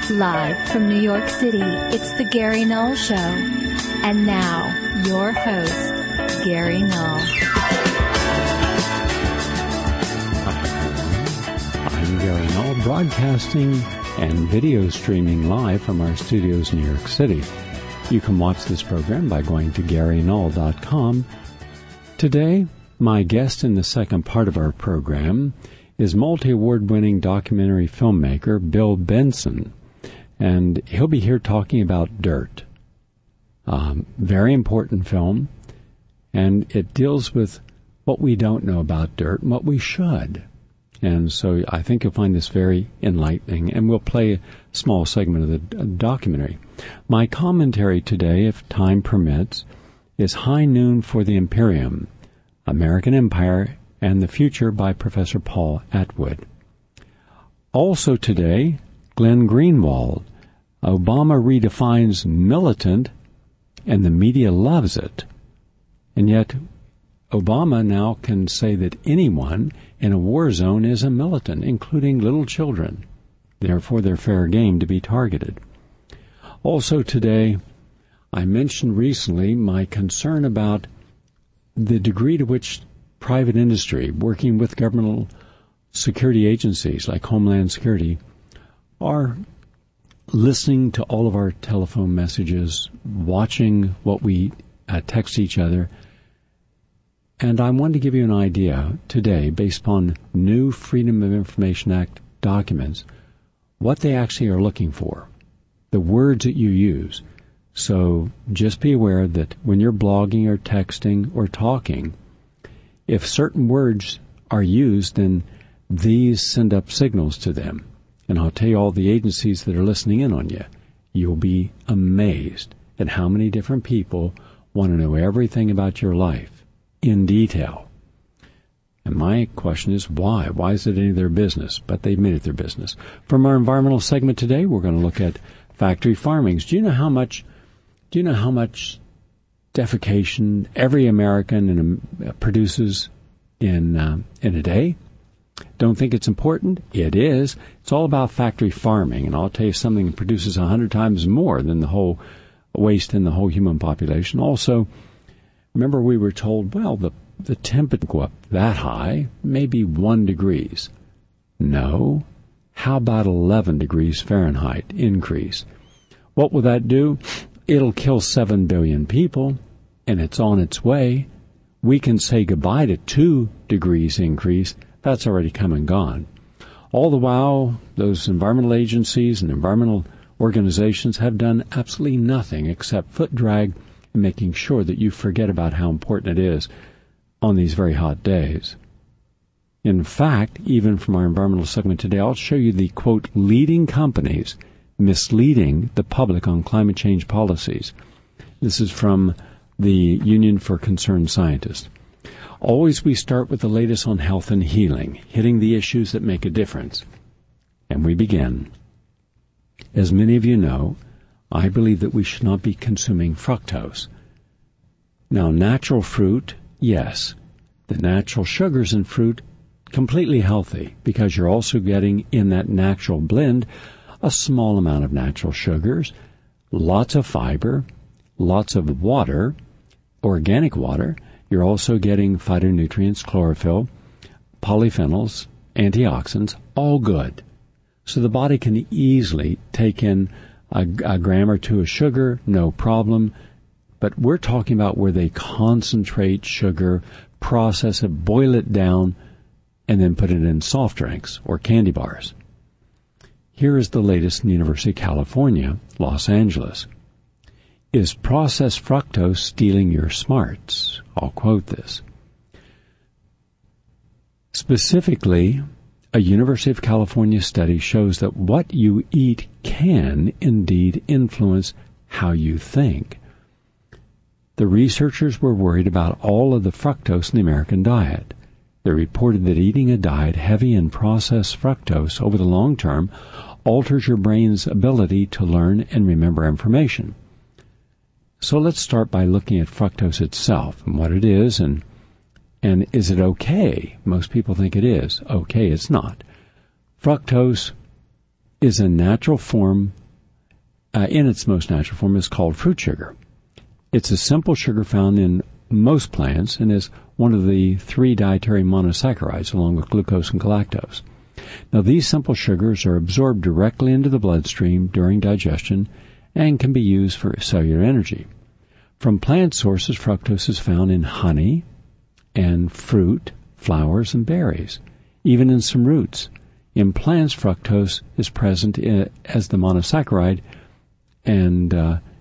Live from New York City, it's the Gary Null Show. And now, your host, Gary Null. I'm Gary Null, broadcasting and video streaming live from our studios in New York City. You can watch this program by going to GaryNull.com. Today, my guest in the second part of our program is multi-award-winning documentary filmmaker Bill Benson, and he'll be here talking about Dirt. Very important film, and it deals with what we don't know about dirt and what we should. And so I think you'll find this very enlightening, and we'll play a small segment of the documentary. My commentary today, if time permits, is High Noon for the Imperium, American Empire and the Future by Professor Paul Atwood. Also today, Glenn Greenwald, Obama redefines militant and the media loves it. And yet, Obama now can say that anyone in a war zone is a militant, including little children. Therefore, they're fair game to be targeted. Also today, I mentioned recently my concern about the degree to which private industry, working with governmental security agencies like Homeland Security, are listening to all of our telephone messages, watching what we text each other. And I wanted to give you an idea today, based upon new Freedom of Information Act documents, what they actually are looking for, the words that you use. So just be aware that when you're blogging or texting or talking, if certain words are used, then these send up signals to them. And I'll tell you all the agencies that are listening in on you. You'll be amazed at how many different people want to know everything about your life in detail. And my question is, why? Why is it any of their business? But they've made it their business. From our environmental segment today, we're going to look at factory farmings. Do you know how much defecation every American produces in a day? Don't think it's important? It is. It's all about factory farming, and I'll tell you something that produces 100 times more than the whole waste in the whole human population. Also, remember we were told, well, the temperature go up that high, maybe 1 degree. No. How about 11 degrees Fahrenheit increase? What will that do? It'll kill 7 billion people, and it's on its way. We can say goodbye to 2 degrees increase. That's already come and gone. All the while, those environmental agencies and environmental organizations have done absolutely nothing except foot drag and making sure that you forget about how important it is on these very hot days. In fact, even from our environmental segment today, I'll show you the, quote, leading companies misleading the public on climate change policies. This is from the Union for Concerned Scientists. Always we start with the latest on health and healing, hitting the issues that make a difference. And we begin. As many of you know, I believe that we should not be consuming fructose. Now, natural fruit, yes. The natural sugars in fruit, completely healthy, because you're also getting in that natural blend a small amount of natural sugars, lots of fiber, lots of water, organic water. You're also getting phytonutrients, chlorophyll, polyphenols, antioxidants, all good. So the body can easily take in a gram or two of sugar, no problem. But we're talking about where they concentrate sugar, process it, boil it down, and then put it in soft drinks or candy bars. Here is the latest in University of California, Los Angeles. Is processed fructose stealing your smarts? I'll quote this. Specifically, a University of California study shows that what you eat can indeed influence how you think. The researchers were worried about all of the fructose in the American diet. They reported that eating a diet heavy in processed fructose over the long term alters your brain's ability to learn and remember information. So let's start by looking at fructose itself and what it is and is it okay? Most people think it is. Okay, it's not. Fructose is a natural form in its most natural form, is called fruit sugar. It's a simple sugar found in most plants and is one of the 3 dietary monosaccharides along with glucose and galactose. Now, these simple sugars are absorbed directly into the bloodstream during digestion and can be used for cellular energy. From plant sources, fructose is found in honey and fruit, flowers, and berries, even in some roots. In plants, fructose is present as the monosaccharide, and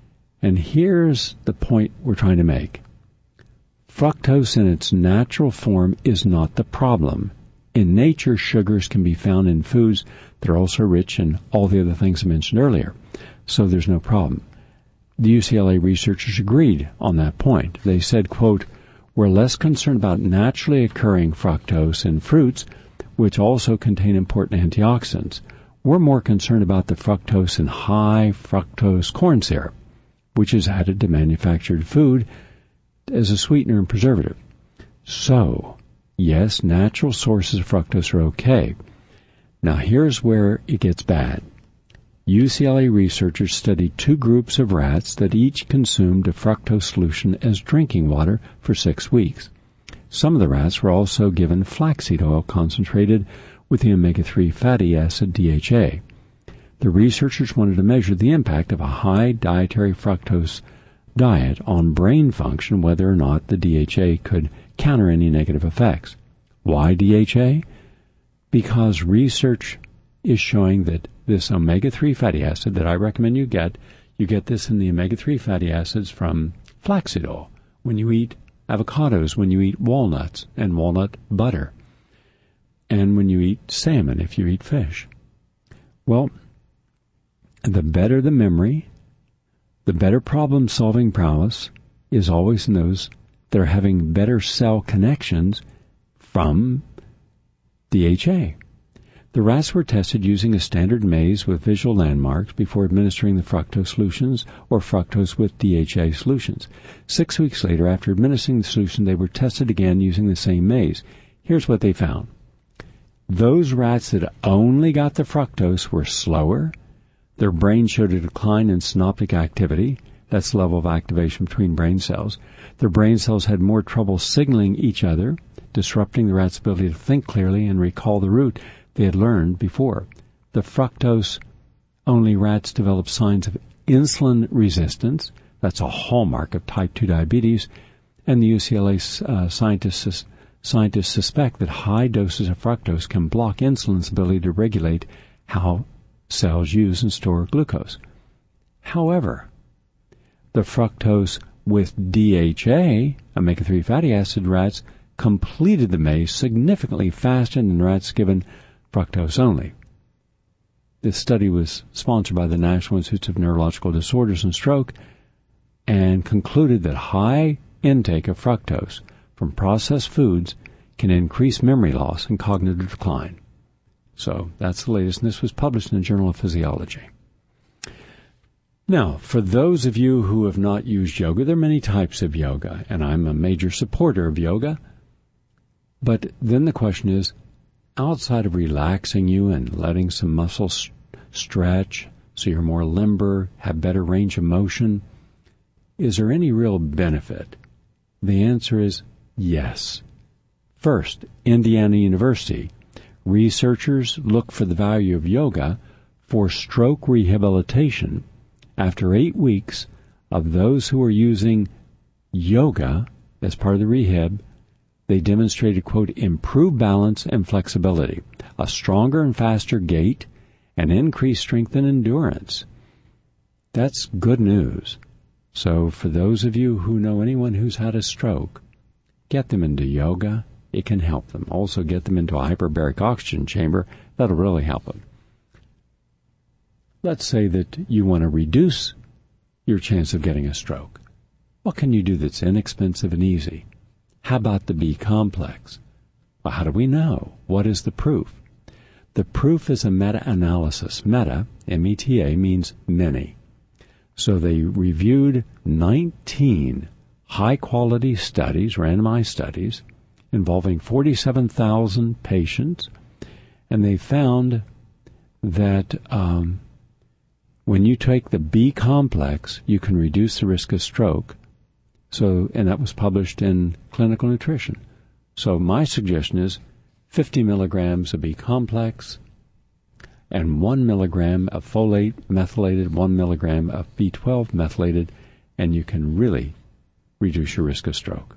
here's the point we're trying to make. Fructose in its natural form is not the problem. In nature, sugars can be found in foods that are also rich in all the other things I mentioned earlier, so there's no problem. The UCLA researchers agreed on that point. They said, quote, "We're less concerned about naturally occurring fructose in fruits, which also contain important antioxidants. We're more concerned about the fructose in high fructose corn syrup, which is added to manufactured food as a sweetener and preservative." So, yes, natural sources of fructose are okay. Now here's where it gets bad. UCLA researchers studied 2 groups of rats that each consumed a fructose solution as drinking water for 6 weeks. Some of the rats were also given flaxseed oil concentrated with the omega-3 fatty acid DHA. The researchers wanted to measure the impact of a high dietary fructose diet on brain function, whether or not the DHA could counter any negative effects. Why DHA? Because research is showing that this omega-3 fatty acid that I recommend you get this in the omega-3 fatty acids from flaxseed oil, when you eat avocados, when you eat walnuts and walnut butter, and when you eat salmon, if you eat fish. Well, the better the memory, the better problem-solving prowess is always in those that are having better cell connections from DHA. The rats were tested using a standard maze with visual landmarks before administering the fructose solutions or fructose with DHA solutions. 6 weeks later, after administering the solution, they were tested again using the same maze. Here's what they found. Those rats that only got the fructose were slower. Their brain showed a decline in synaptic activity. That's the level of activation between brain cells. Their brain cells had more trouble signaling each other, disrupting the rat's ability to think clearly and recall the route they had learned before. The fructose-only rats developed signs of insulin resistance. That's a hallmark of type 2 diabetes. And the UCLA scientists suspect that high doses of fructose can block insulin's ability to regulate how cells use and store glucose. However, the fructose with DHA, omega-3 fatty acid rats, completed the maze significantly faster than rats given fructose only. This study was sponsored by the National Institute of Neurological Disorders and Stroke and concluded that high intake of fructose from processed foods can increase memory loss and cognitive decline. So that's the latest, and this was published in the Journal of Physiology. Now, for those of you who have not used yoga, there are many types of yoga, and I'm a major supporter of yoga. But then the question is, outside of relaxing you and letting some muscles stretch so you're more limber, have better range of motion, is there any real benefit? The answer is yes. First, Indiana University, researchers look for the value of yoga for stroke rehabilitation. After 8 weeks of those who were using yoga as part of the rehab, they demonstrated, quote, improved balance and flexibility, a stronger and faster gait, and increased strength and endurance. That's good news. So for those of you who know anyone who's had a stroke, get them into yoga. It can help them. Also get them into a hyperbaric oxygen chamber. That'll really help them. Let's say that you want to reduce your chance of getting a stroke. What can you do that's inexpensive and easy? How about the B complex? Well, how do we know? What is the proof? The proof is a meta-analysis. Meta, M-E-T-A, means many. So they reviewed 19 high-quality studies, randomized studies, involving 47,000 patients, and they found that When you take the B complex, you can reduce the risk of stroke. And that was published in Clinical Nutrition. So my suggestion is 50 milligrams of B complex and 1 milligram of folate methylated, 1 milligram of B12 methylated, and you can really reduce your risk of stroke.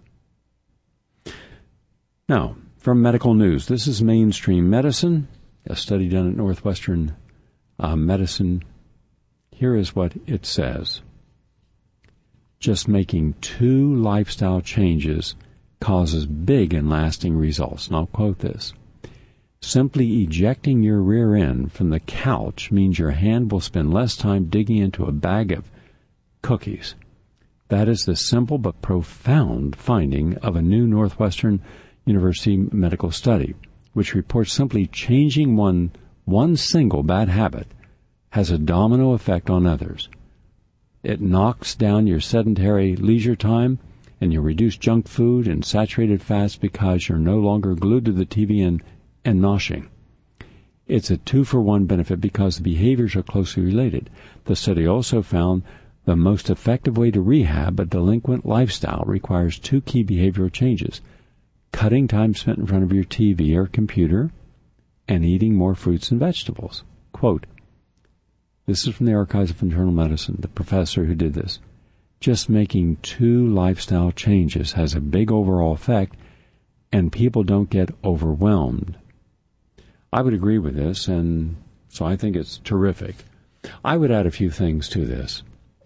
Now, from medical news, this is Mainstream Medicine, a study done at Northwestern Medicine. Here is what it says. Just making 2 lifestyle changes causes big and lasting results. And I'll quote this. Simply ejecting your rear end from the couch means your hand will spend less time digging into a bag of cookies. That is the simple but profound finding of a new Northwestern University medical study, which reports simply changing one single bad habit has a domino effect on others. It knocks down your sedentary leisure time, and you reduce junk food and saturated fats because you're no longer glued to the TV and noshing. It's a 2-for-1 benefit because the behaviors are closely related. The study also found the most effective way to rehab a delinquent lifestyle requires 2 key behavioral changes: cutting time spent in front of your TV or computer and eating more fruits and vegetables. Quote, this is from the Archives of Internal Medicine, the professor who did this. Just making 2 lifestyle changes has a big overall effect, and people don't get overwhelmed. I would agree with this, and so I think it's terrific. I would add a few things to this.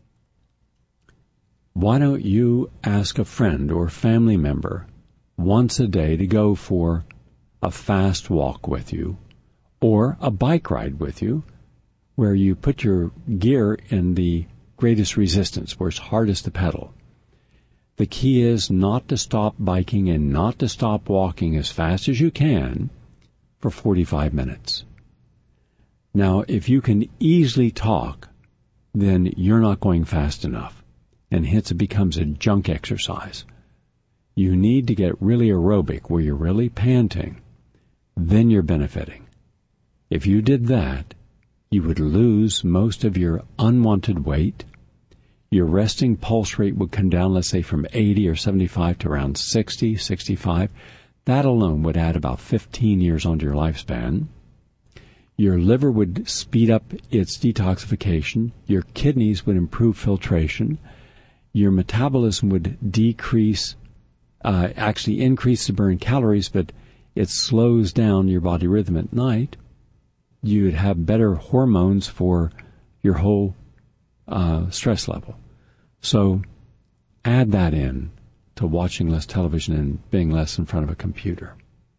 Why don't you ask a friend or family member once a day to go for a fast walk with you or a bike ride with you, where you put your gear in the greatest resistance, where it's hardest to pedal. The key is not to stop biking and not to stop walking as fast as you can for 45 minutes. Now, if you can easily talk, then you're not going fast enough, and hence it becomes a junk exercise. You need to get really aerobic, where you're really panting. Then you're benefiting. If you did that, you would lose most of your unwanted weight. Your resting pulse rate would come down, let's say, from 80 or 75 to around 60, 65. That alone would add about 15 years onto your lifespan. Your liver would speed up its detoxification. Your kidneys would improve filtration. Your metabolism would decrease, actually increase to burn calories, but it slows down your body rhythm at night. You'd have better hormones for your whole stress level. So add that in to watching less television and being less in front of a computer.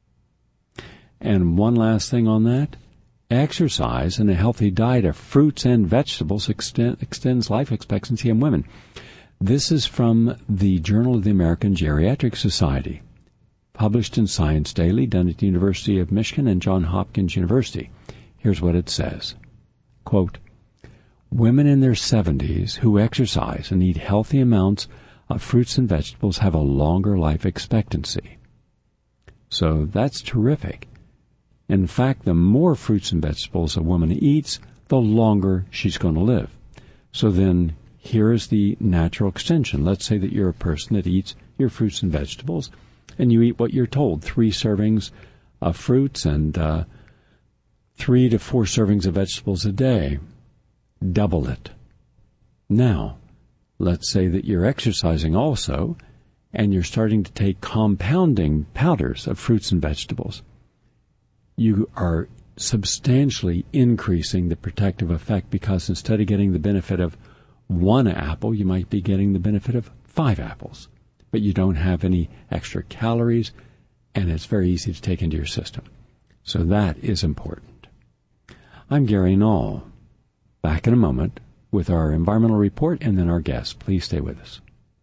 And one last thing on that, exercise and a healthy diet of fruits and vegetables extends life expectancy in women. This is from the Journal of the American Geriatric Society, published in Science Daily, done at the University of Michigan and Johns Hopkins University. Here's what it says. Quote, women in their 70s who exercise and eat healthy amounts of fruits and vegetables have a longer life expectancy. So that's terrific. In fact, the more fruits and vegetables a woman eats, the longer she's going to live. So then here is the natural extension. Let's say that you're a person that eats your fruits and vegetables, and you eat what you're told, 3 servings of fruits and 3 to 4 servings of vegetables a day. Double it. Now, let's say that you're exercising also, and you're starting to take compounding powders of fruits and vegetables. You are substantially increasing the protective effect, because instead of getting the benefit of 1 apple, you might be getting the benefit of 5 apples. But you don't have any extra calories, and it's very easy to take into your system. So that is important. I'm Gary Null. Back in a moment with our environmental report and then our guests. Please stay with us.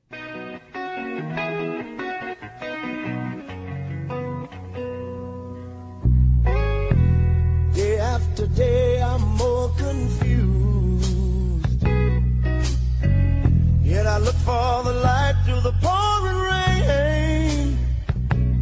Day after day I'm more confused, yet I look for the light through the pouring rain.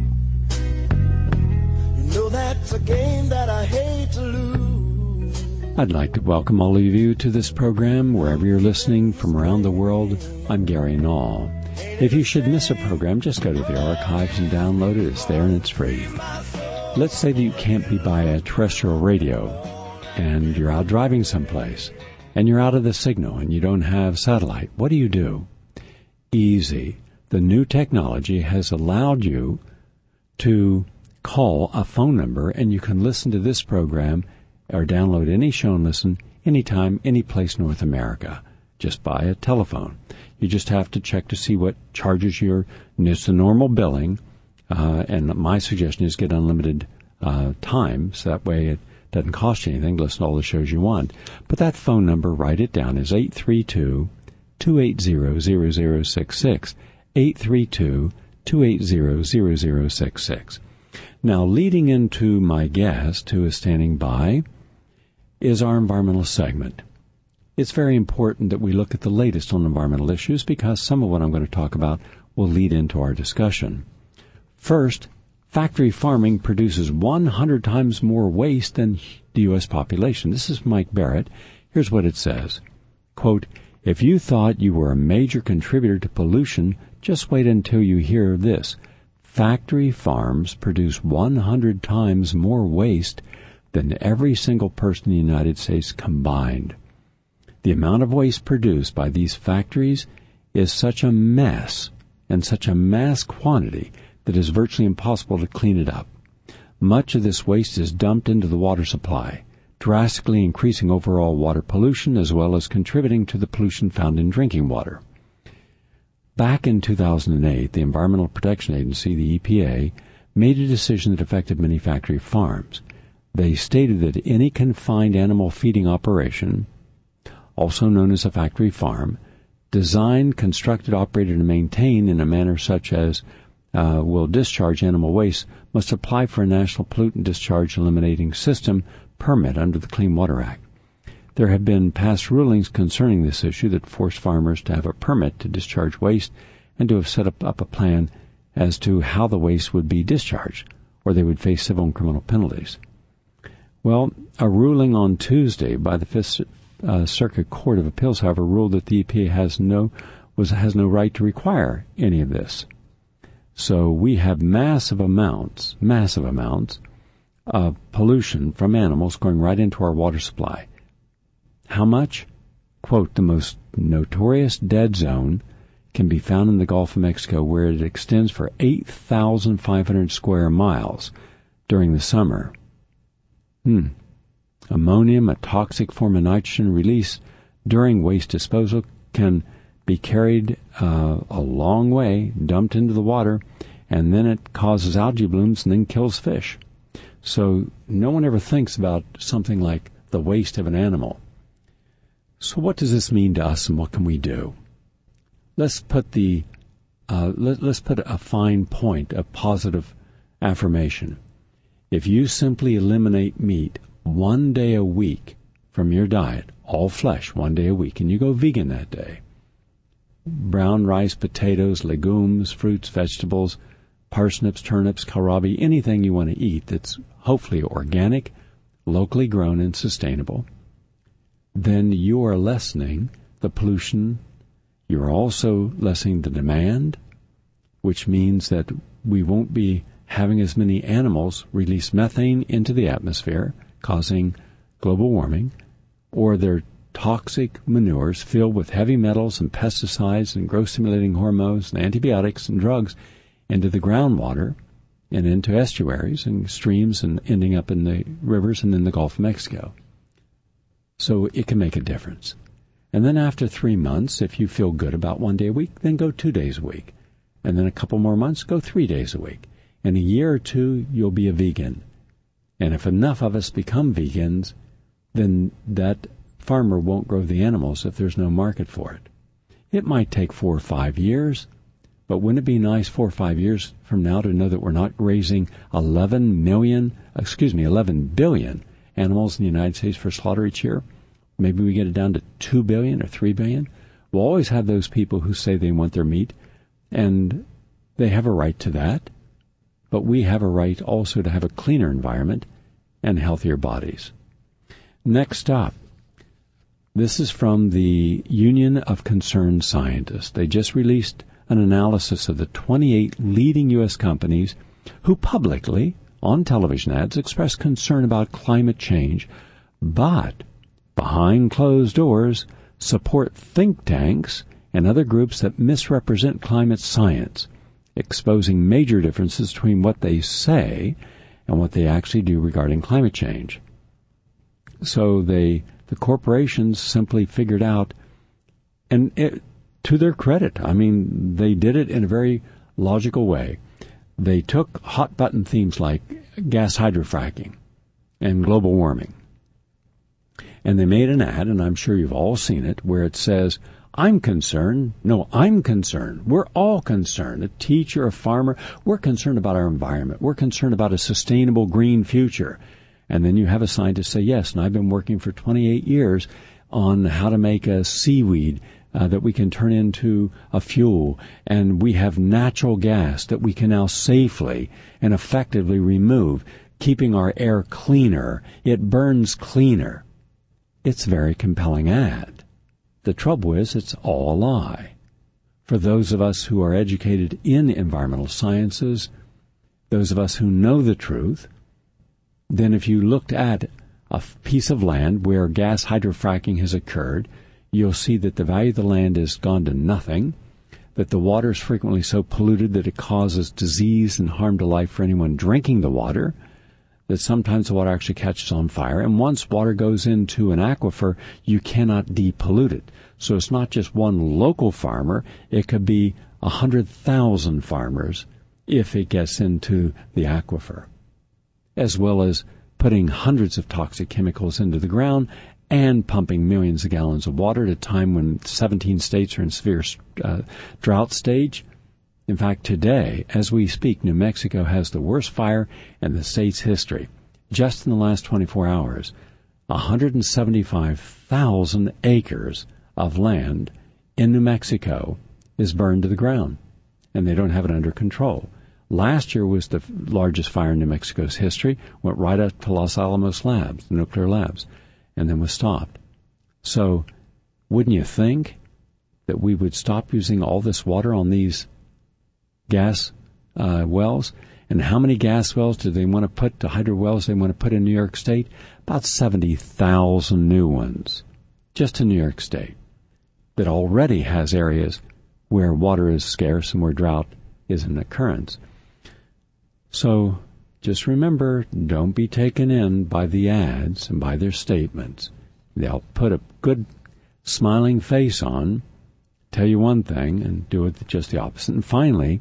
You know that's a game that I hate to lose. I'd like to welcome all of you to this program, wherever you're listening from around the world. I'm Gary Null. If you should miss a program, just go to the archives and download it. It's there and it's free. Let's say that you can't be by a terrestrial radio, and you're out driving someplace, and you're out of the signal, and you don't have satellite. What do? Easy. The new technology has allowed you to call a phone number, and you can listen to this program or download any show and listen anytime, any place in North America, just by a telephone. You just have to check to see what charges your, and it's the normal billing, and my suggestion is get unlimited time, so that way it doesn't cost you anything to listen to all the shows you want. But that phone number, write it down, is 832-280-0066, 832-280-0066. Now, leading into my guest, who is standing by, is our environmental segment. It's very important that we look at the latest on environmental issues because some of what I'm going to talk about will lead into our discussion. First, factory farming produces 100 times more waste than the U.S. population. This is Mike Barrett. Here's what it says. Quote, "If you thought you were a major contributor to pollution, just wait until you hear this. Factory farms produce 100 times more waste than every single person in the United States combined. The amount of waste produced by these factories is such a mess and such a mass quantity that it is virtually impossible to clean it up. Much of this waste is dumped into the water supply, drastically increasing overall water pollution as well as contributing to the pollution found in drinking water." Back in 2008, the Environmental Protection Agency, the EPA, made a decision that affected many factory farms. They stated that any confined animal feeding operation, also known as a factory farm, designed, constructed, operated, and maintained in a manner such as will discharge animal waste must apply for a National Pollutant Discharge Eliminating System permit under the Clean Water Act. There have been past rulings concerning this issue that forced farmers to have a permit to discharge waste and to have set up a plan as to how the waste would be discharged, or they would face civil and criminal penalties. Well, a ruling on Tuesday by the Fifth Circuit Court of Appeals, however, ruled that the EPA has no right to require any of this. So we have massive amounts of pollution from animals going right into our water supply. How much? Quote, "The most notorious dead zone can be found in the Gulf of Mexico, where it extends for 8,500 square miles during the summer. Ammonium, a toxic form of nitrogen released during waste disposal, can be carried a long way, dumped into the water, and then it causes algae blooms and then kills fish." So no one ever thinks about something like the waste of an animal. So what does this mean to us, and what can we do? Let's put a fine point of positive affirmation. If you simply eliminate meat 1 day a week from your diet, all flesh 1 day a week, and you go vegan that day, brown rice, potatoes, legumes, fruits, vegetables, parsnips, turnips, kohlrabi, anything you want to eat that's hopefully organic, locally grown, and sustainable, then you are lessening the pollution. You're also lessening the demand, which means that we won't be having as many animals release methane into the atmosphere, causing global warming, or their toxic manures filled with heavy metals and pesticides and growth-stimulating hormones and antibiotics and drugs into the groundwater and into estuaries and streams and ending up in the rivers and in the Gulf of Mexico. So it can make a difference. And then after 3 months, if you feel good about 1 day a week, then go 2 days a week. And then a couple more months, go 3 days a week. In a year or two, you'll be a vegan. And if enough of us become vegans, then that farmer won't grow the animals if there's no market for it. It might take 4 or 5 years, but wouldn't it be nice 4 or 5 years from now to know that we're not raising 11 billion animals in the United States for slaughter each year? Maybe we get it down to 2 billion or 3 billion. We'll always have those people who say they want their meat, and they have a right to that. But we have a right also to have a cleaner environment and healthier bodies. Next up, this is from the Union of Concerned Scientists. They just released an analysis of the 28 leading U.S. companies who publicly, on television ads, express concern about climate change, but behind closed doors support think tanks and other groups that misrepresent climate science, exposing major differences between what they say and what they actually do regarding climate change. So the corporations simply figured out, and to their credit, I mean, they did it in a very logical way. They took hot-button themes like gas hydrofracking and global warming, and they made an ad, and I'm sure you've all seen it, where it says, I'm concerned. No, I'm concerned. We're all concerned. A teacher, a farmer, we're concerned about our environment. We're concerned about a sustainable green future. And then you have a scientist say, yes, and I've been working for 28 years on how to make a seaweed that we can turn into a fuel, and we have natural gas that we can now safely and effectively remove, keeping our air cleaner. It burns cleaner. It's a very compelling ad. The trouble is, it's all a lie. For those of us who are educated in environmental sciences, those of us who know the truth, then if you looked at a piece of land where gas hydrofracking has occurred, you'll see that the value of the land has gone to nothing, that the water is frequently so polluted that it causes disease and harm to life for anyone drinking the water, that sometimes the water actually catches on fire, and once water goes into an aquifer, you cannot depollute it. So it's not just one local farmer, it could be 100,000 farmers if it gets into the aquifer, as well as putting hundreds of toxic chemicals into the ground and pumping millions of gallons of water at a time when 17 states are in severe drought stage. In fact, today, as we speak, New Mexico has the worst fire in the state's history. Just in the last 24 hours, 175,000 acres of land in New Mexico is burned to the ground, and they don't have it under control. Last year was the largest fire in New Mexico's history, went right up to Los Alamos labs, the nuclear labs, and then was stopped. So, wouldn't you think that we would stop using all this water on these gas wells? And how many gas wells do they want to put, to hydro wells they want to put in New York State? About 70,000 new ones, just in New York State, that already has areas where water is scarce and where drought is an occurrence. So just remember, don't be taken in by the ads and by their statements. They'll put a good smiling face on, tell you one thing, and do it just the opposite. And finally,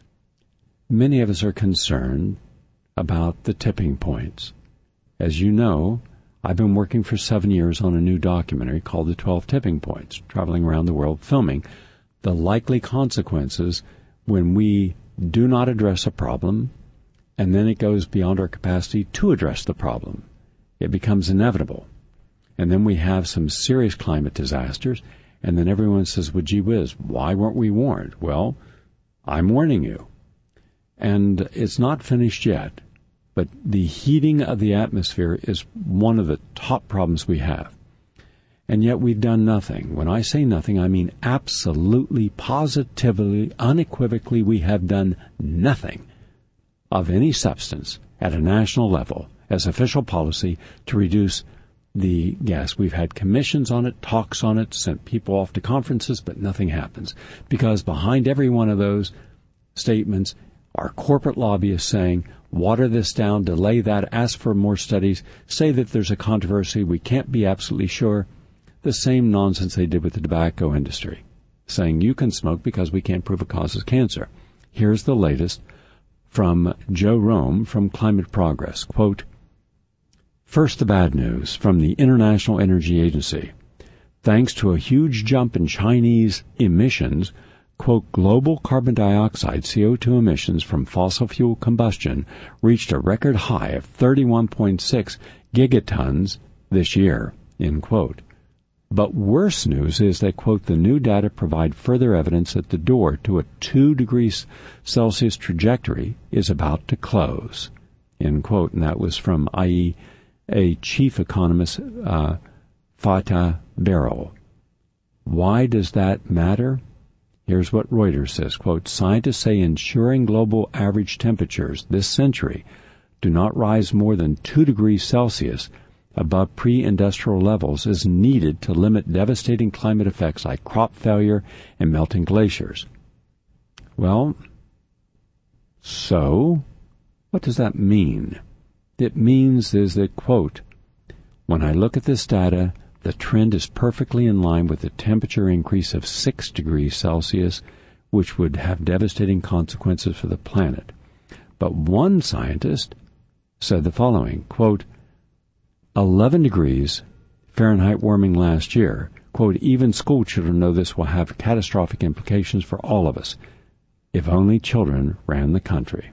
many of us are concerned about the tipping points. As you know, I've been working for 7 years on a new documentary called The 12 Tipping Points, traveling around the world filming the likely consequences when we do not address a problem, and then it goes beyond our capacity to address the problem. It becomes inevitable. And then we have some serious climate disasters, and then everyone says, well, gee whiz, why weren't we warned? Well, I'm warning you. And it's not finished yet, but the heating of the atmosphere is one of the top problems we have. And yet we've done nothing. When I say nothing, I mean absolutely, positively, unequivocally, we have done nothing of any substance at a national level as official policy to reduce the gas. We've had commissions on it, talks on it, sent people off to conferences, but nothing happens. Because behind every one of those statements are corporate lobbyists saying, water this down, delay that, ask for more studies, say that there's a controversy, we can't be absolutely sure. The same nonsense they did with the tobacco industry, saying you can smoke because we can't prove it causes cancer. Here's the latest from Joe Rome from Climate Progress. Quote, first, the bad news from the International Energy Agency. Thanks to a huge jump in Chinese emissions, quote, global carbon dioxide, CO2 emissions from fossil fuel combustion reached a record high of 31.6 gigatons this year, end quote. But worse news is that, quote, the new data provide further evidence that the door to a 2 degrees Celsius trajectory is about to close, end quote. And that was from a chief economist, Fatah Beryl. Why does that matter? Here's what Reuters says, quote, scientists say ensuring global average temperatures this century do not rise more than 2 degrees Celsius above pre-industrial levels is needed to limit devastating climate effects like crop failure and melting glaciers. Well, so what does that mean? It means is that, quote, when I look at this data, the trend is perfectly in line with the temperature increase of 6 degrees Celsius, which would have devastating consequences for the planet. But one scientist said the following, quote, 11 degrees Fahrenheit warming last year, quote, even school children know this will have catastrophic implications for all of us, if only children ran the country.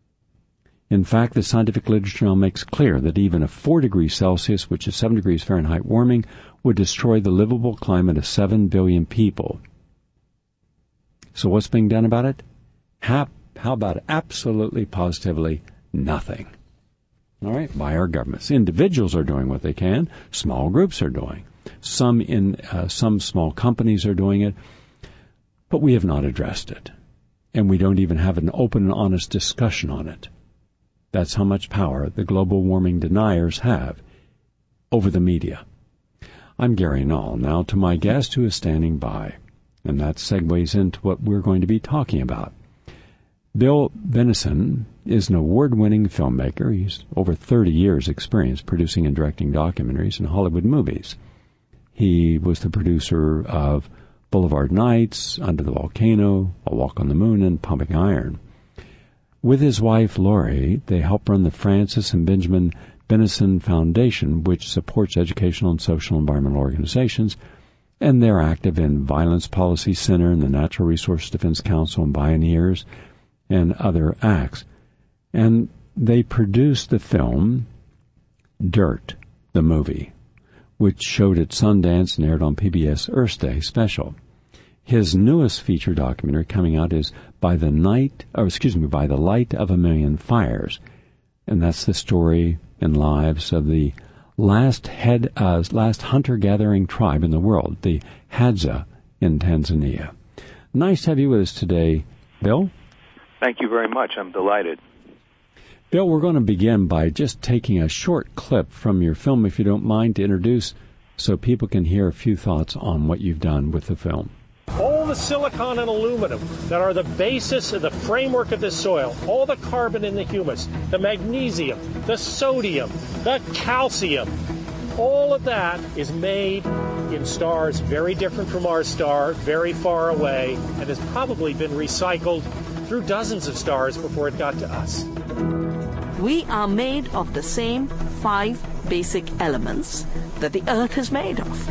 In fact, the scientific literature now makes clear that even a 4 degrees Celsius, which is 7 degrees Fahrenheit warming, would destroy the livable climate of 7 billion people. So what's being done about it? How about absolutely, positively nothing? All right, by our governments. Individuals are doing what they can. Small groups are doing. Some small companies are doing it. But we have not addressed it. And we don't even have an open and honest discussion on it. That's how much power the global warming deniers have over the media. I'm Gary Null. Now to my guest who is standing by. And that segues into what we're going to be talking about. Bill Benison is an award-winning filmmaker. He's over 30 years' experience producing and directing documentaries and Hollywood movies. He was the producer of Boulevard Nights, Under the Volcano, A Walk on the Moon, and Pumping Iron. With his wife, Lori, they help run the Francis and Benjamin Benison Foundation, which supports educational and social environmental organizations, and they're active in Violence Policy Center and the Natural Resource Defense Council and Pioneers and other acts. And they produced the film Dirt, the movie, which showed at Sundance and aired on PBS Earth Day special. His newest feature documentary coming out is By the Light of a Million Fires, and that's the story and lives of the last hunter-gathering tribe in the world, the Hadza in Tanzania. Nice to have you with us today, Bill. Thank you very much. I'm delighted. Bill, we're going to begin by just taking a short clip from your film, if you don't mind, to introduce so people can hear a few thoughts on what you've done with the film. All the silicon and aluminum that are the basis of the framework of the soil, all the carbon in the humus, the magnesium, the sodium, the calcium, all of that is made in stars very different from our star, very far away, and has probably been recycled through dozens of stars before it got to us. We are made of the same 5 basic elements that the Earth is made of.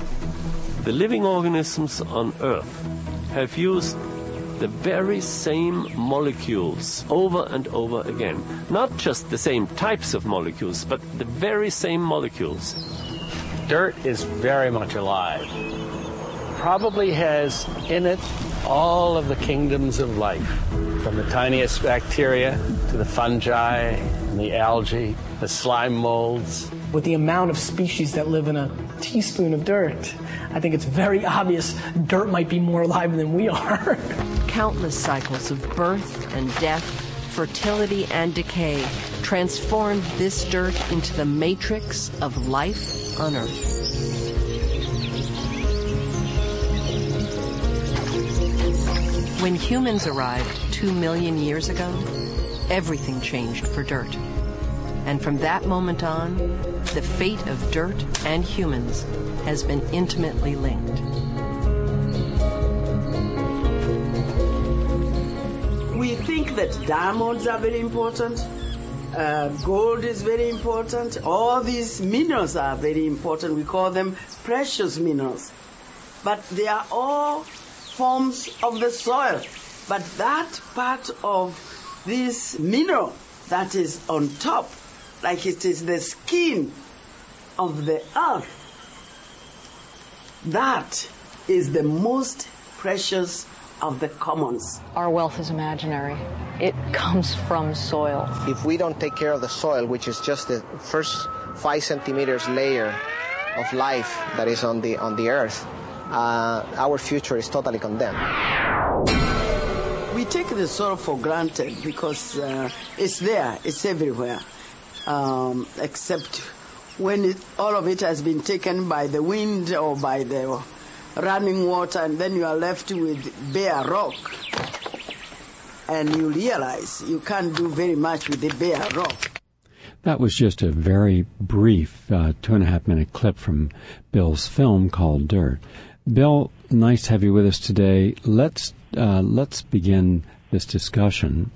The living organisms on Earth have used the very same molecules over and over again. Not just the same types of molecules, but the very same molecules. Dirt is very much alive. Probably has in it all of the kingdoms of life, from the tiniest bacteria to the fungi and the algae, the slime molds. With the amount of species that live in a teaspoon of dirt, I think it's very obvious dirt might be more alive than we are. Countless cycles of birth and death, fertility and decay transformed this dirt into the matrix of life on Earth. When humans arrived 2 million years ago, everything changed for dirt. And from that moment on, the fate of dirt and humans has been intimately linked. We think that diamonds are very important, gold is very important, all these minerals are very important. We call them precious minerals. But they are all forms of the soil. But that part of this mineral that is on top, like it is the skin of the earth, that is the most precious of the commons. Our wealth is imaginary. It comes from soil. If we don't take care of the soil, which is just the first 5 centimeters layer of life that is on the earth, our future is totally condemned. We take the soil for granted because it's there, it's everywhere, except when all of it has been taken by the wind or by the running water, and then you are left with bare rock. And you realize you can't do very much with the bare rock. That was just a very brief 2.5-minute clip from Bill's film called Dirt. Bill, nice to have you with us today. Let's begin this discussion.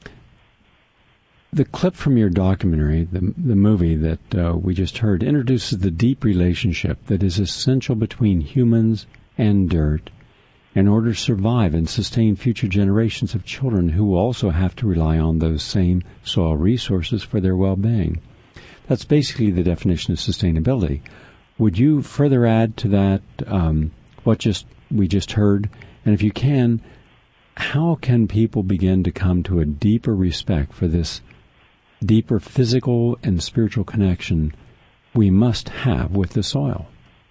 The clip from your documentary, the movie that we just heard, introduces the deep relationship that is essential between humans and dirt in order to survive and sustain future generations of children who also have to rely on those same soil resources for their well-being. That's basically the definition of sustainability. Would you further add to that what we just heard? And if you can, how can people begin to come to a deeper respect for this deeper physical and spiritual connection we must have with the soil?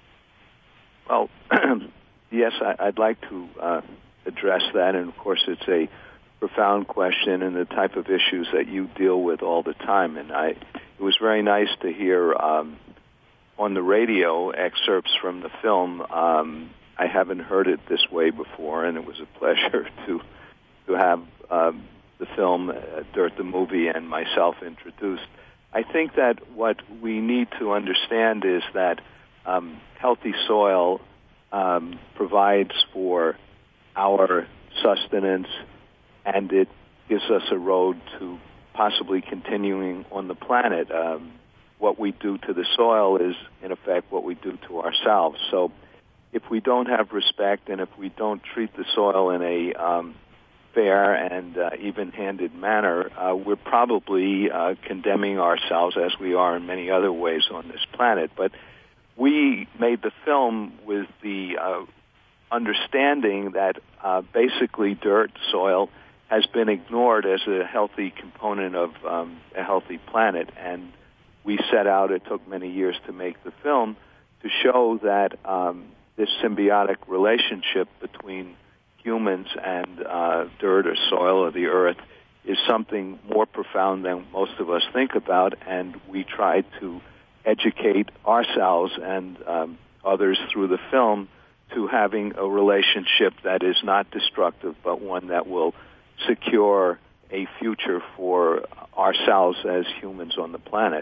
Well, yes, I'd like to address that, and of course it's a profound question and the type of issues that you deal with all the time. And it was very nice to hear on the radio excerpts from the film. I haven't heard it this way before, and it was a pleasure to have the film Dirt the movie and myself introduced. I think that what we need to understand is that healthy soil provides for our sustenance, and it gives us a road to possibly continuing on the planet. What we do to the soil is, in effect, what we do to ourselves. So if we don't have respect and if we don't treat the soil in a fair and even-handed manner, we're probably condemning ourselves, as we are in many other ways on this planet. But we made the film with the understanding that basically dirt, soil, has been ignored as a healthy component of a healthy planet. And we set out, it took many years to make the film, to show that this symbiotic relationship between humans and dirt or soil or the earth is something more profound than most of us think about, and we try to educate ourselves and others through the film to having a relationship that is not destructive, but one that will secure a future for ourselves as humans on the planet.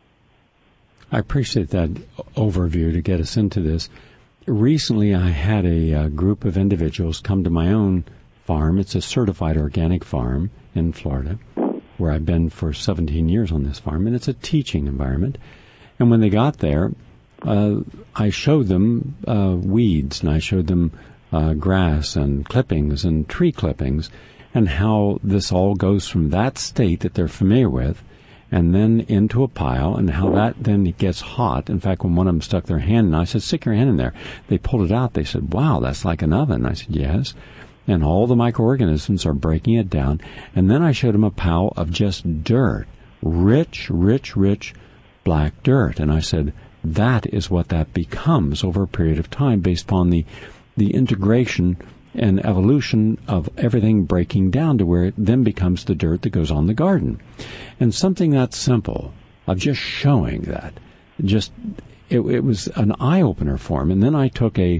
I appreciate that overview to get us into this. Recently, I had a group of individuals come to my own farm. It's a certified organic farm in Florida, where I've been for 17 years on this farm, and it's a teaching environment. And when they got there, I showed them weeds, and I showed them grass and clippings and tree clippings, and how this all goes from that state that they're familiar with and then into a pile, and how that then gets hot. In fact, when one of them stuck their hand in, I said, stick your hand in there. They pulled it out. They said, wow, that's like an oven. I said, yes. And all the microorganisms are breaking it down. And then I showed them a pile of just dirt, rich black dirt. And I said, that is what that becomes over a period of time based upon the integration and evolution of everything breaking down to where it then becomes the dirt that goes on the garden. And something that simple of just showing that, it was an eye-opener for him. And then I took a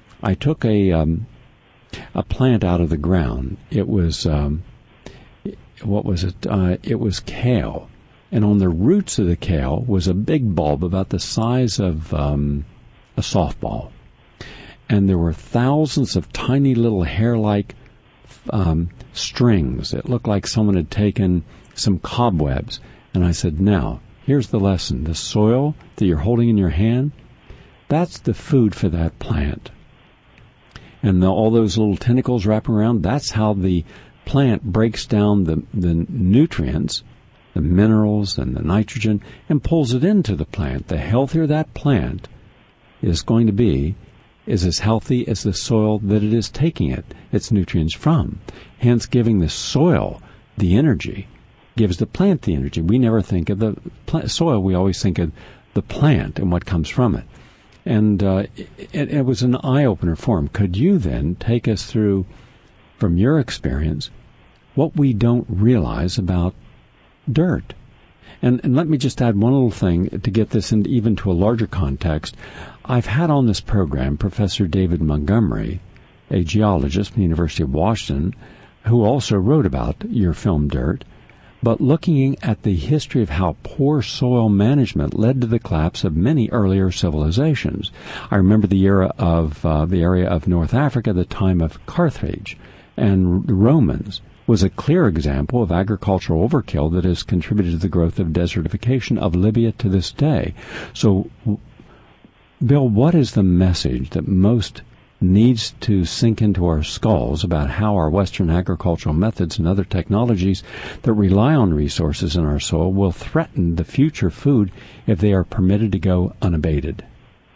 plant out of the ground. It was, what was it? It was kale. And on the roots of the kale was a big bulb about the size of a softball. And there were thousands of tiny little hair-like strings. It looked like someone had taken some cobwebs. And I said, now, here's the lesson. The soil that you're holding in your hand, that's the food for that plant. And all those little tentacles wrapping around, that's how the plant breaks down the nutrients, the minerals and the nitrogen, and pulls it into the plant. The healthier that plant is going to be, is as healthy as the soil that it is taking its nutrients from, hence giving the soil the energy gives the plant the energy. We never think of the soil. We always think of the plant and what comes from it. And it was an eye-opener for him. Could you then take us through, from your experience, what we don't realize about dirt? And let me just add one little thing to get this even to a larger context. I've had on this program Professor David Montgomery, a geologist from the University of Washington, who also wrote about your film Dirt, but looking at the history of how poor soil management led to the collapse of many earlier civilizations. I remember the area of North Africa, the time of Carthage and the Romans, was a clear example of agricultural overkill that has contributed to the growth of desertification of Libya to this day. So, Bill, what is the message that most needs to sink into our skulls about how our Western agricultural methods and other technologies that rely on resources in our soil will threaten the future food if they are permitted to go unabated?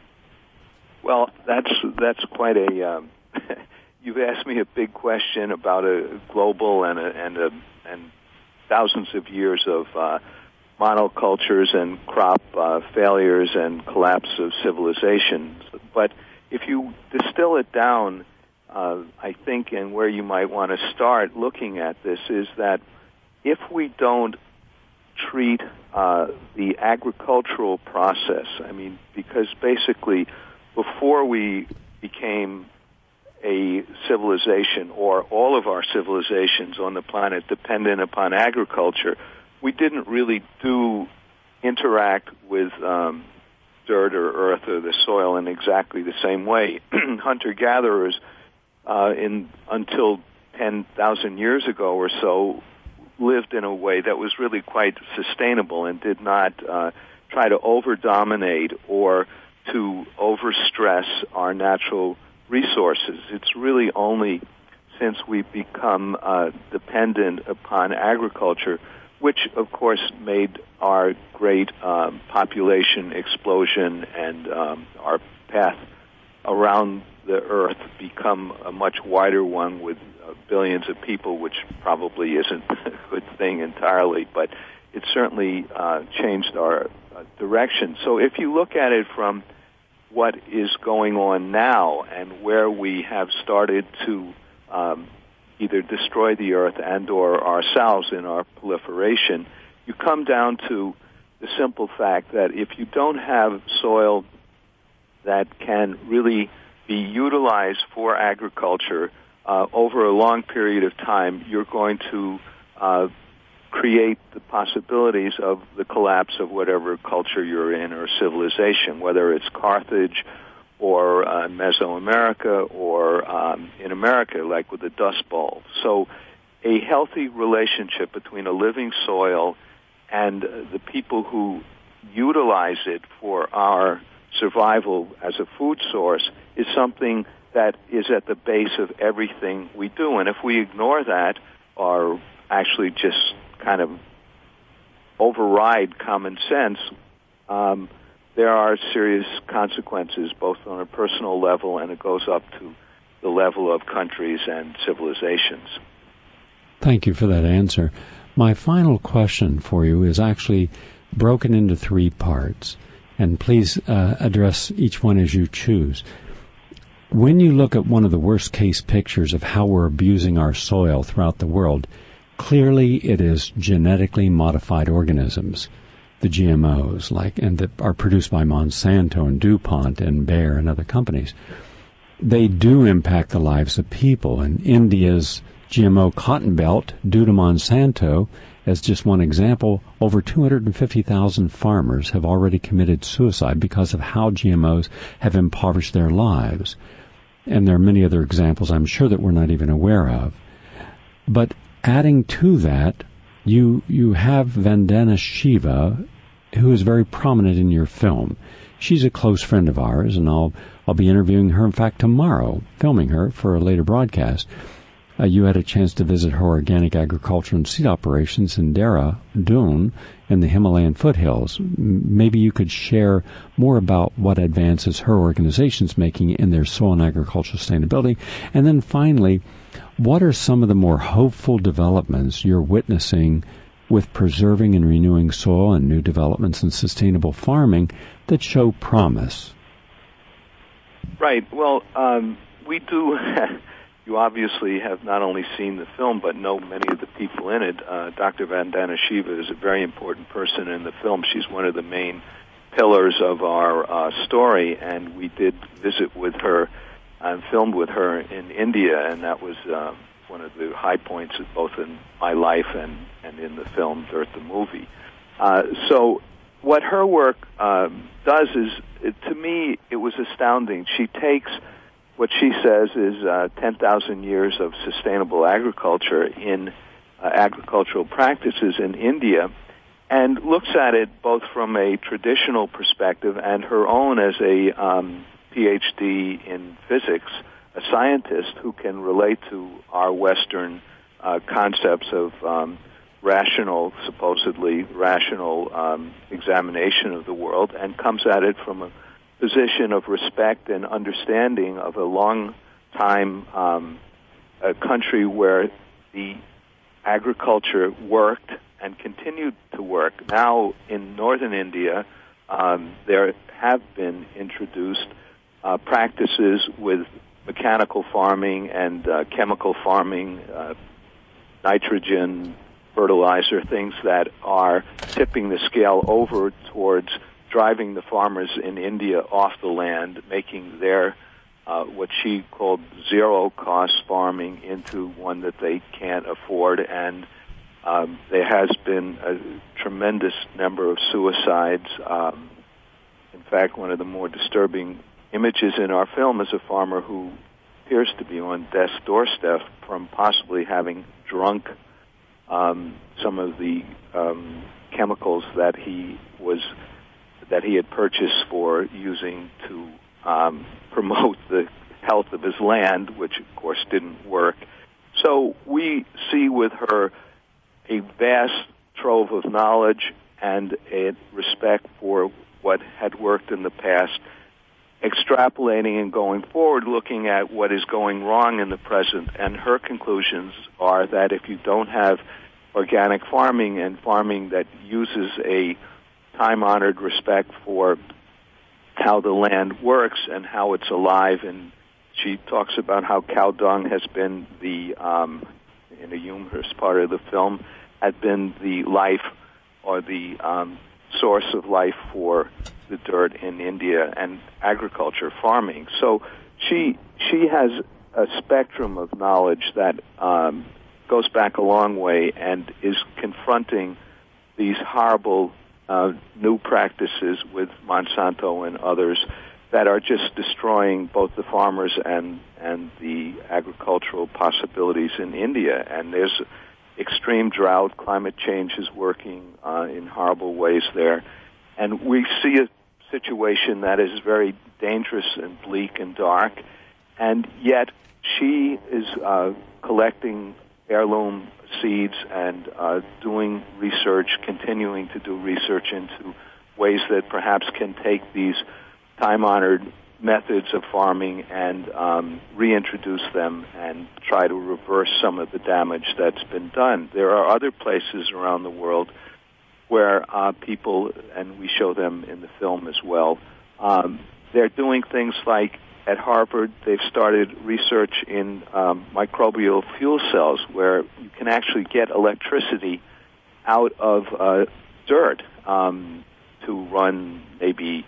Well, that's quite a... You've asked me a big question about a global and thousands of years of monocultures and crop failures and collapse of civilizations. But if you distill it down, I think, and where you might want to start looking at this is that if we don't treat the agricultural process, I mean, because basically before we became a civilization, or all of our civilizations on the planet dependent upon agriculture, we didn't really interact with dirt or earth or the soil in exactly the same way. Hunter-gatherers, until 10,000 years ago or so, lived in a way that was really quite sustainable and did not try to over-dominate or to overstress our natural resources. It's really only since we've become dependent upon agriculture, which of course made our great population explosion and our path around the earth become a much wider one with billions of people, which probably isn't a good thing entirely, but it certainly changed our direction. So if you look at it from what is going on now and where we have started to either destroy the earth and or ourselves in our proliferation, you come down to the simple fact that if you don't have soil that can really be utilized for agriculture over a long period of time, you're going to create the possibilities of the collapse of whatever culture you're in or civilization, whether it's Carthage or Mesoamerica or in America, like with the Dust Bowl. So a healthy relationship between a living soil and the people who utilize it for our survival as a food source is something that is at the base of everything we do. And if we ignore that or actually just kind of override common sense, there are serious consequences, both on a personal level and it goes up to the level of countries and civilizations. Thank you for that answer. My final question for you is actually broken into 3 parts, and please address each one as you choose. When you look at one of the worst case pictures of how we're abusing our soil throughout the world, clearly it is genetically modified organisms, the GMOs, and that are produced by Monsanto and DuPont and Bayer and other companies. They do impact the lives of people. And India's GMO cotton belt, due to Monsanto, as just one example, over 250,000 farmers have already committed suicide because of how GMOs have impoverished their lives. And there are many other examples I'm sure that we're not even aware of. But adding to that, you have Vandana Shiva, who is very prominent in your film. She's a close friend of ours, and I'll be interviewing her, in fact, tomorrow, filming her for a later broadcast. You had a chance to visit her organic agriculture and seed operations in Dehradun in the Himalayan foothills. Maybe you could share more about what advances her organization's making in their soil and agricultural sustainability. And then finally, what are some of the more hopeful developments you're witnessing with preserving and renewing soil and new developments in sustainable farming that show promise. Right. Well, we do. You obviously have not only seen the film, but know many of the people in it. Dr. Vandana Shiva is a very important person in the film. She's one of the main pillars of our story, and we did visit with her and filmed with her in India, and that was one of the high points of both in my life and in the film Dirt the Movie. So what her work does is, to me, it was astounding. She takes what she says is 10,000 years of sustainable agriculture in agricultural practices in India and looks at it both from a traditional perspective and her own as a PhD in physics, a scientist who can relate to our Western concepts of supposedly rational examination of the world, and comes at it from a position of respect and understanding of a long time a country where the agriculture worked and continued to work. Now in northern India, there have been introduced practices with mechanical farming and chemical farming, nitrogen, fertilizer, things that are tipping the scale over towards driving the farmers in India off the land, making their what she called zero-cost farming into one that they can't afford. And there has been a tremendous number of suicides. In fact, one of the more disturbing images in our film is a farmer who appears to be on death's doorstep from possibly having drunk some of the chemicals that he had purchased for using to promote the health of his land, which of course didn't work. So we see with her a vast trove of knowledge and a respect for what had worked in the past, extrapolating and going forward, looking at what is going wrong in the present. And her conclusions are that if you don't have organic farming and farming that uses a time-honored respect for how the land works and how it's alive, and she talks about how cow dung has been in a humorous part of the film, had been the life or the source of life for the dirt in India and agriculture, farming. So she has a spectrum of knowledge that goes back a long way and is confronting these horrible new practices with Monsanto and others that are just destroying both the farmers and the agricultural possibilities in India. And there's extreme drought, climate change is working in horrible ways there. And we see a situation that is very dangerous and bleak and dark, and yet she is collecting heirloom seeds and doing research, continuing to do research into ways that perhaps can take these time-honored methods of farming and reintroduce them and try to reverse some of the damage that's been done. There are other places around the world where people, and we show them in the film as well, they're doing things like at Harvard, they've started research in microbial fuel cells where you can actually get electricity out of dirt to run maybe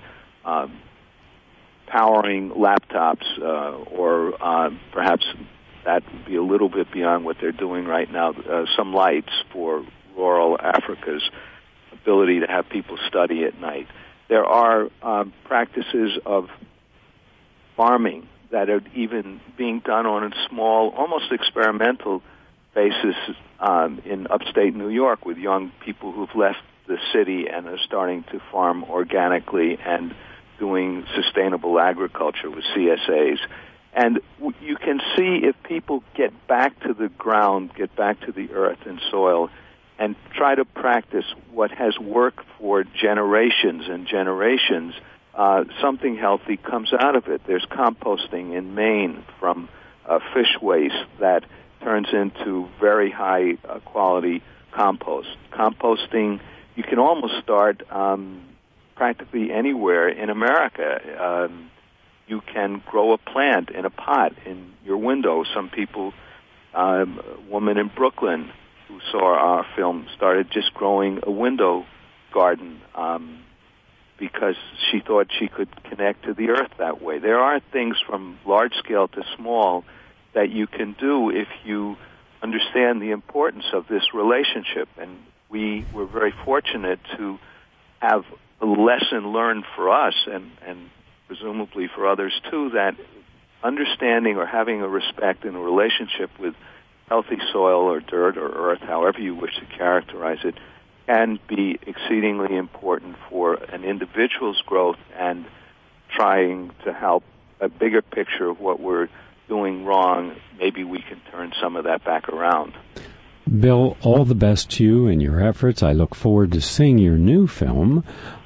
powering laptops or perhaps that would be a little bit beyond what they're doing right now, some lights for rural Africa's ability to have people study at night. There are practices of farming that are even being done on a small, almost experimental basis in upstate New York with young people who've left the city and are starting to farm organically and doing sustainable agriculture with CSAs. And you can see if people get back to the ground, get back to the earth and soil, and try to practice what has worked for generations and generations, something healthy comes out of it. There's composting in Maine from fish waste that turns into very high quality compost. Composting, you can almost start practically anywhere in America. You can grow a plant in a pot in your window. Some people, a woman in Brooklyn who saw our film started just growing a window garden because she thought she could connect to the earth that way. There are things from large scale to small that you can do if you understand the importance of this relationship. And we were very fortunate to have a lesson learned for us and presumably for others too, that understanding or having a respect and a relationship with healthy soil or dirt or earth, however you wish to characterize it, can be exceedingly important for an individual's growth and trying to help a bigger picture of what we're doing wrong. Maybe we can turn some of that back around. Bill, all the best to you in your efforts. I look forward to seeing your new film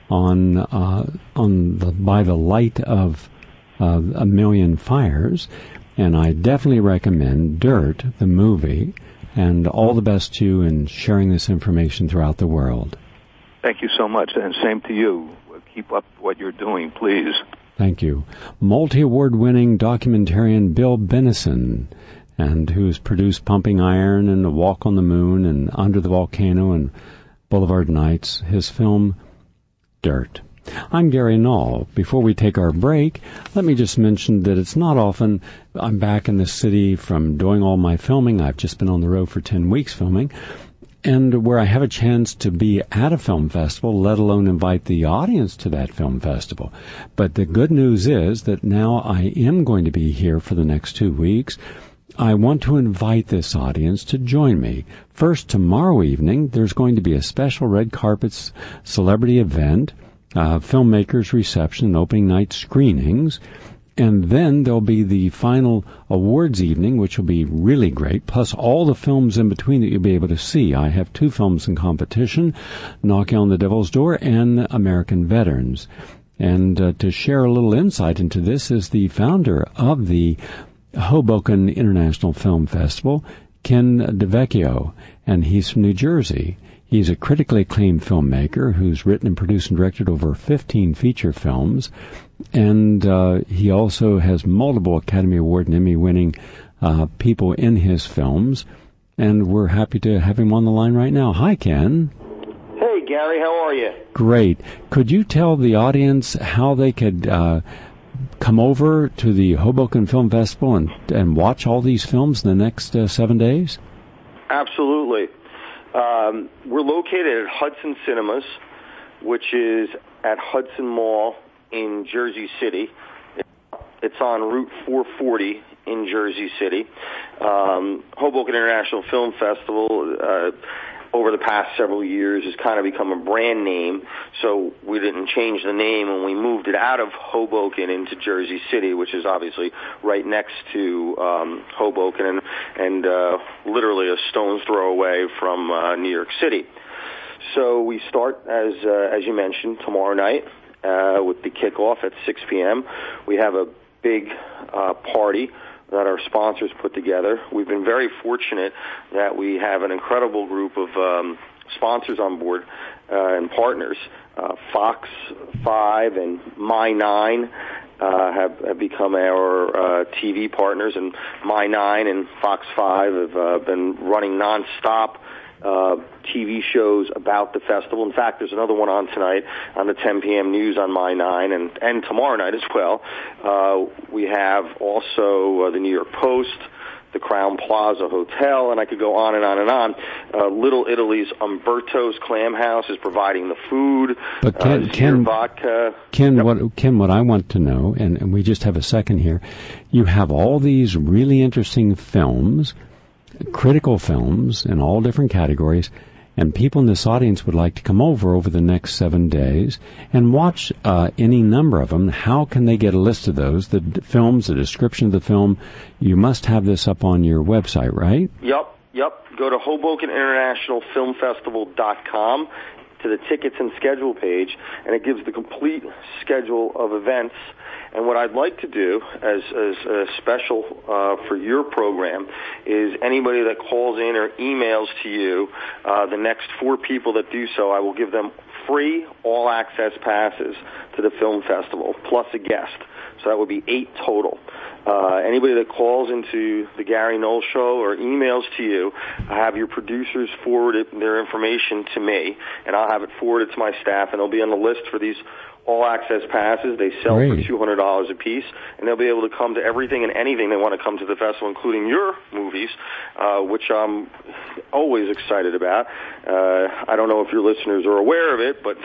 by the light of a million fires, and I definitely recommend Dirt, the movie, and all the best to you in sharing this information throughout the world. Thank you so much, and same to you. Keep up what you're doing, please. Thank you. Multi-award-winning documentarian Bill Benison, and who's produced Pumping Iron and A Walk on the Moon and Under the Volcano and Boulevard Nights, his film Dirt. I'm Gary Null. Before we take our break, let me just mention that it's not often I'm back in the city from doing all my filming. I've just been on the road for 10 weeks filming, and where I have a chance to be at a film festival, let alone invite the audience to that film festival. But the good news is that now I am going to be here for the next 2 weeks. I want to invite this audience to join me. First, tomorrow evening, there's going to be a special red carpet celebrity event, filmmakers reception and opening night screenings, and then there'll be the final awards evening, which will be really great, plus all the films in between that you'll be able to see. I have 2 films in competition, Knocking on the Devil's Door and American Veterans. And to share a little insight into this is the founder of the Hoboken International Film Festival, Ken DeVecchio, and he's from New Jersey. He's a critically acclaimed filmmaker who's written and produced and directed over 15 feature films, and he also has multiple Academy Award and Emmy-winning people in his films, and we're happy to have him on the line right now. Hi, Ken. Hey, Gary, how are you? Great. Could you tell the audience how they could come over to the Hoboken Film Festival and watch all these films in the next 7 days? Absolutely. We're located at Hudson Cinemas, which is at Hudson Mall in Jersey City. It's on Route 440 in Jersey City. Hoboken International Film Festival, over the past several years, has kind of become a brand name, so we didn't change the name when we moved it out of Hoboken into Jersey City, which is obviously right next to Hoboken and literally a stone's throw away from New York City. So we start, as you mentioned, tomorrow night with the kickoff at 6 p.m. We have a big party that our sponsors put together. We've been very fortunate that we have an incredible group of sponsors on board and partners. Fox 5 and My9 have become our TV partners, and My9 and Fox 5 have been running nonstop TV shows about the festival. In fact, there's another one on tonight on the 10 p.m. news on My9 and tomorrow night as well. We have also the New York Post, the Crown Plaza Hotel, and I could go on and on and on. Little Italy's Umberto's Clam House is providing the food. But Ken, vodka. Ken, Yep. what I want to know, and we just have a second here, you have all these really interesting films, critical films in all different categories, and people in this audience would like to come over the next 7 days and watch any number of them. How can they get a list of those? The films, the description of the film, you must have this up on your website, right? Yep. Go to HobokenInternationalFilmFestival.com. to the tickets and schedule page, and it gives the complete schedule of events. And what I'd like to do as a special for your program is anybody that calls in or emails to you, the next 4 people that do so, I will give them free all-access passes to the film festival, plus a guest. So that would be 8 total. Anybody that calls into the Gary Knowles Show or emails to you, have your producers forward their information to me, and I'll have it forwarded to my staff, and they'll be on the list for these all-access passes. They sell for $200 a piece, and they'll be able to come to everything and anything they want to come to the festival, including your movies, which I'm always excited about. I don't know if your listeners are aware of it, but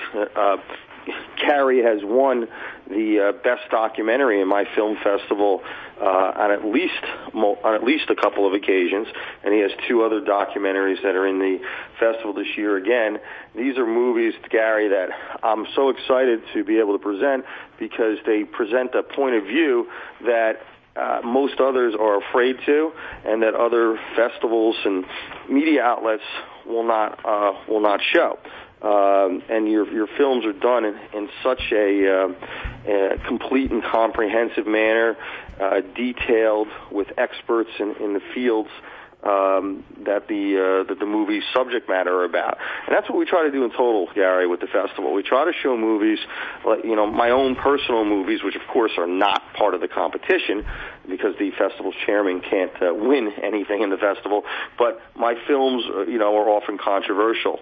Carrie has won the best documentary in my film festival on at least a couple of occasions, and he has 2 other documentaries that are in the festival this year again. These are movies, Gary, that I'm so excited to be able to present because they present a point of view that most others are afraid to, and that other festivals and media outlets will not show. And your films are done in such a complete and comprehensive manner, detailed with experts in the fields that the movie's subject matter are about. And that's what we try to do in total, Gary, with the festival. We try to show movies, like, my own personal movies, which of course are not part of the competition because the festival's chairman can't win anything in the festival. But my films, are often controversial.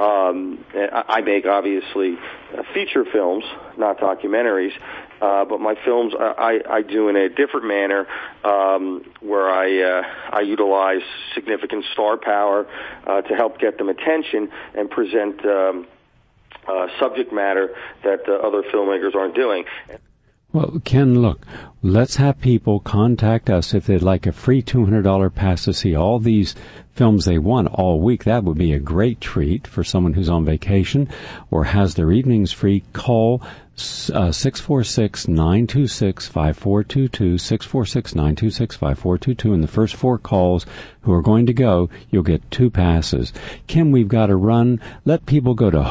I make, obviously, feature films, not documentaries. But my films I do in a different manner, where I utilize significant star power to help get them attention and present subject matter that other filmmakers aren't doing. Well, Ken, look, let's have people contact us if they'd like a free $200 pass to see all these films they want all week. That would be a great treat for someone who's on vacation or has their evenings free. Call 646-926-5422, 646-926-5422, and the first 4 calls who are going to go, you'll get 2 passes. Kim, we've got to run. Let people go to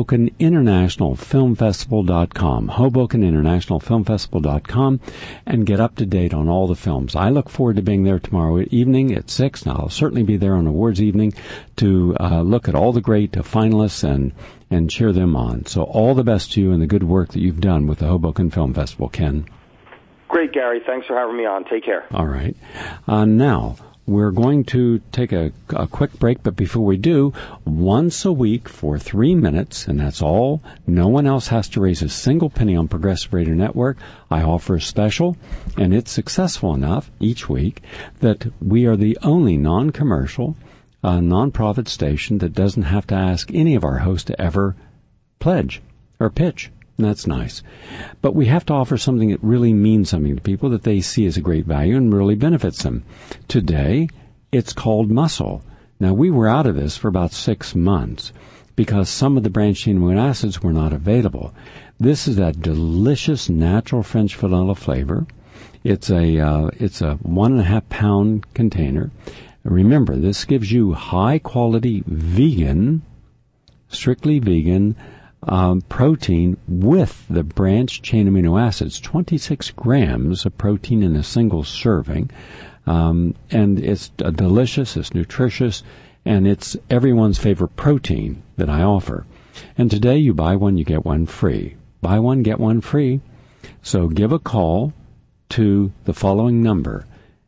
HobokenInternationalFilmFestival.com, HobokenInternationalFilmFestival.com, and get up to date on all the films. I look forward to being there tomorrow evening at 6, and I'll certainly be there on awards evening to look at all the great finalists and cheer them on. So all the best to you and the good work that you've done with the Hoboken Film Festival, Ken. Great, Gary. Thanks for having me on. Take care. All right. Now, we're going to take a quick break, but before we do, once a week for 3 minutes, and that's all. No one else has to raise a single penny on Progressive Radio Network. I offer a special, and it's successful enough each week that we are the only non-commercial nonprofit station that doesn't have to ask any of our hosts to ever pledge or pitch. And that's nice. But we have to offer something that really means something to people, that they see as a great value and really benefits them. Today, it's called Muscle. Now, we were out of this for about 6 months because some of the branched-chain amino acids were not available. This is that delicious natural French vanilla flavor. It's a 1.5 pound container. Remember, this gives you high-quality vegan, strictly vegan, protein with the branched-chain amino acids, 26 grams of protein in a single serving. And it's delicious, it's nutritious, and it's everyone's favorite protein that I offer. And today you buy one, you get one free. Buy one, get one free. So give a call to the following number,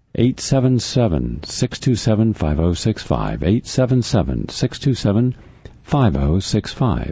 877-627-5065, 877-627-5065,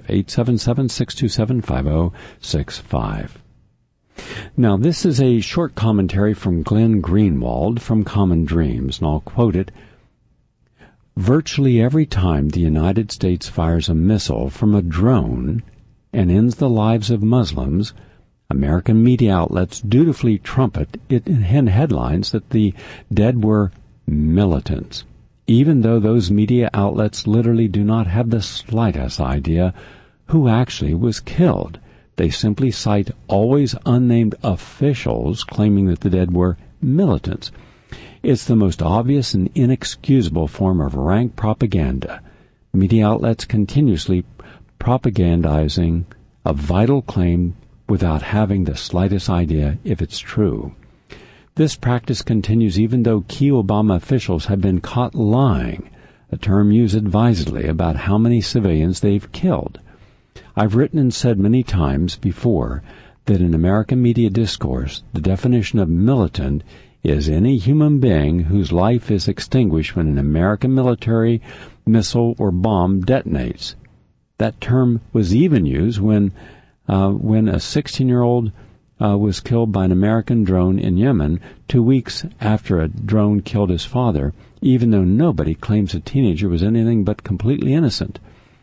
877-627-5065. Now, this is a short commentary from Glenn Greenwald from Common Dreams, and I'll quote it. Virtually every time the United States fires a missile from a drone and ends the lives of Muslims, American media outlets dutifully trumpet it in headlines that the dead were militants, even though those media outlets literally do not have the slightest idea who actually was killed. They simply cite always unnamed officials claiming that the dead were militants. It's the most obvious and inexcusable form of rank propaganda. Media outlets continuously propagandizing a vital claim without having the slightest idea if it's true. This practice continues even though key Obama officials have been caught lying, a term used advisedly about how many civilians they've killed. I've written and said many times before that in American media discourse, the definition of militant is any human being whose life is extinguished when an American military missile or bomb detonates. That term was even used when a 16-year-old was killed by an American drone in Yemen 2 weeks after a drone killed his father, even though nobody claims the teenager was anything but completely innocent.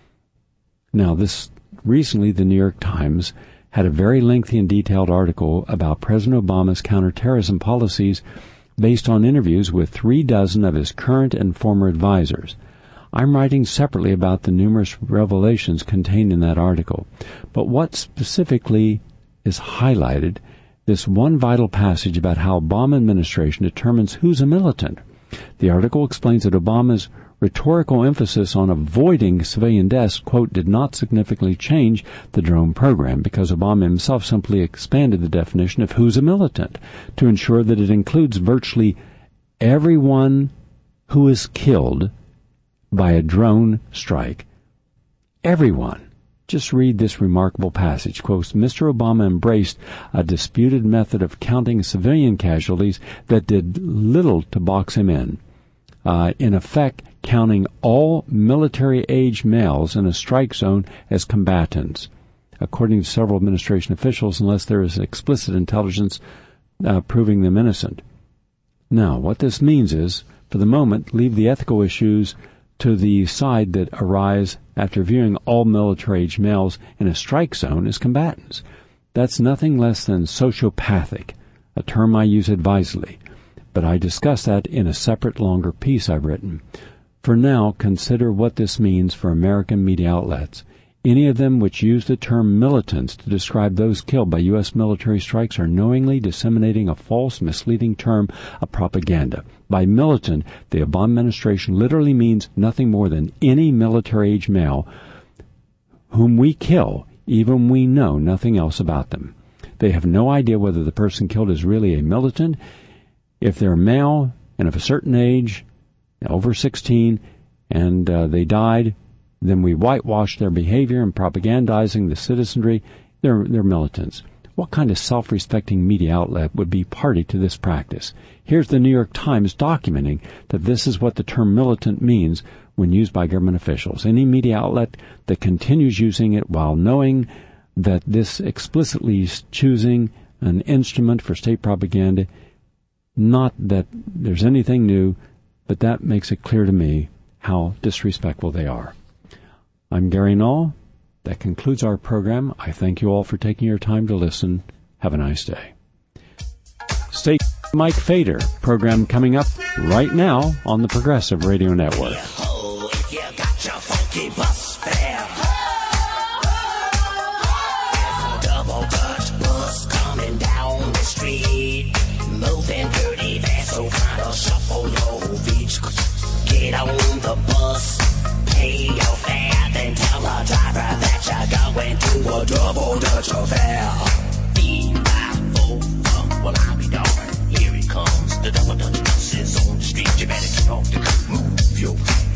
Now, recently the New York Times had a very lengthy and detailed article about President Obama's counterterrorism policies based on interviews with 36 of his current and former advisors. I'm writing separately about the numerous revelations contained in that article, but what specifically is highlighted, this one vital passage about how Obama administration determines who's a militant. The article explains that Obama's rhetorical emphasis on avoiding civilian deaths, quote, did not significantly change the drone program because Obama himself simply expanded the definition of who's a militant to ensure that it includes virtually everyone who is killed by a drone strike. Everyone. Just read this remarkable passage. Quote, Mr. Obama embraced a disputed method of counting civilian casualties that did little to box him in effect, counting all military-age males in a strike zone as combatants, according to several administration officials, unless there is explicit intelligence proving them innocent. Now, what this means is, for the moment, leave the ethical issues to the side that arise after viewing all military-age males in a strike zone as combatants. That's nothing less than sociopathic, a term I use advisedly, but I discuss that in a separate, longer piece I've written. For now, consider what this means for American media outlets. Any of them which use the term militants to describe those killed by U.S. military strikes are knowingly disseminating a false, misleading term of propaganda. By militant, the Obama administration literally means nothing more than any military-age male whom we kill, even when we know nothing else about them. They have no idea whether the person killed is really a militant. If they're male and of a certain age, over 16, and they died, then we whitewash their behavior and propagandizing the citizenry. They're militants. What kind of self-respecting media outlet would be party to this practice? Here's the New York Times documenting that this is what the term militant means when used by government officials. Any media outlet that continues using it while knowing that this explicitly is choosing an instrument for state propaganda, not that there's anything new, but that makes it clear to me how disrespectful they are. I'm Gary Null. That concludes our program. I thank you all for taking your time to listen. Have a nice day. Stay Mike Fader, program coming up right now on the Progressive Radio Network. If you got your funky bus fare, there's a double Dutch bus coming down the street, moving dirty, that's so kind of shuffle your feet. Get on the bus, pay your fare, then tell the driver that you're going to a double Dutch affair. 5-4, well I'll be darned. Here it comes, the double Dutch bus is on the street. You better get off the move your feet.